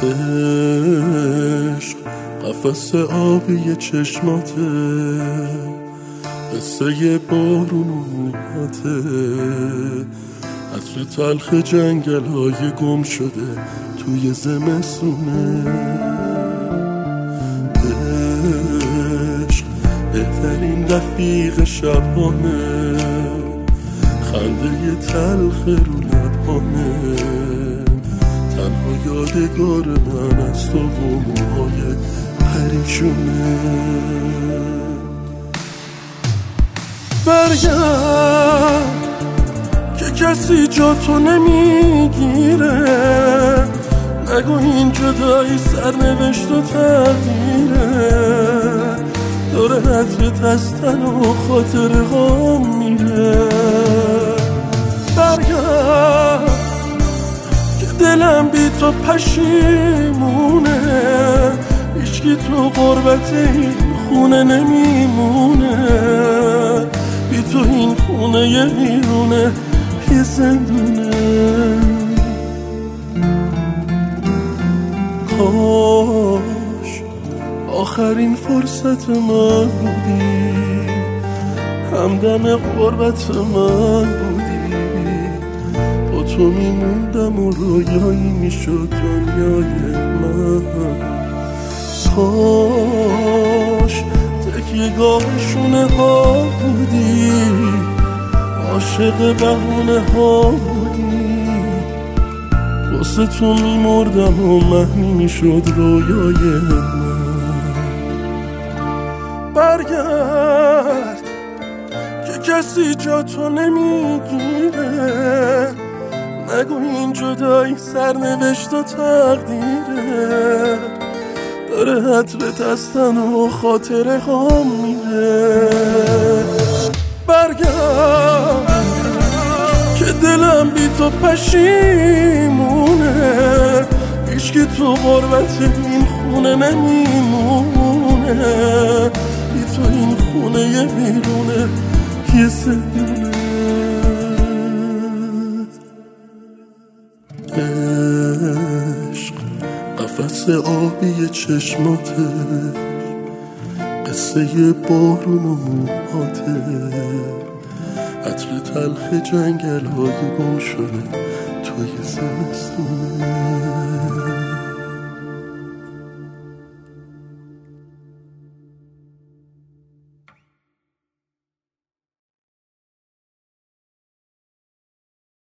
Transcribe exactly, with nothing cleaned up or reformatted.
عشق قفس آبی چشماته، قصه بارون و موهاته، عطر تلخ جنگل های گم شده توی زمستونه. عشق بهترین رفیق شبانه، خنده تلخ رو لبانه، تنها یادگار من از تو و موهای پریشونه. برگرد که کسی جا تو نمیگیره، نگو این جدایی سرنوشت و تقدیره، داره عطرت از تن و خاطر غم میره. برگرد که دلم بی تو پشیمونه، هیچکی تو غربت این خونه نمیمونه، بی تو این خونه یه ویرونه یه زندونه. کاش آخرین فرصت من بودی، همدم غربت من بودی، با تو میموندم و رویایی میشد دنیای من. کاش تکیه‌گاه شونه ها بودی، عاشق بهونه ها بودی، واسه تو میمردم و محمی میشد رویای من. برگرد که کسی جا تو نمیگیره، نگو این جدایی سرنوشت و تقدیره، داره عطرت از تن و خاطر غم میره. برگرد که دلم بی تو پشیمونه، هیچکی تو غربت این خونه نمیمونه، بی تو این خونه یه ویرونه یه زندونه. عشق قفس آبی چشماته، قصه بارون و موهاته، عطر تلخ جنگل های گم شده توی زمستونه.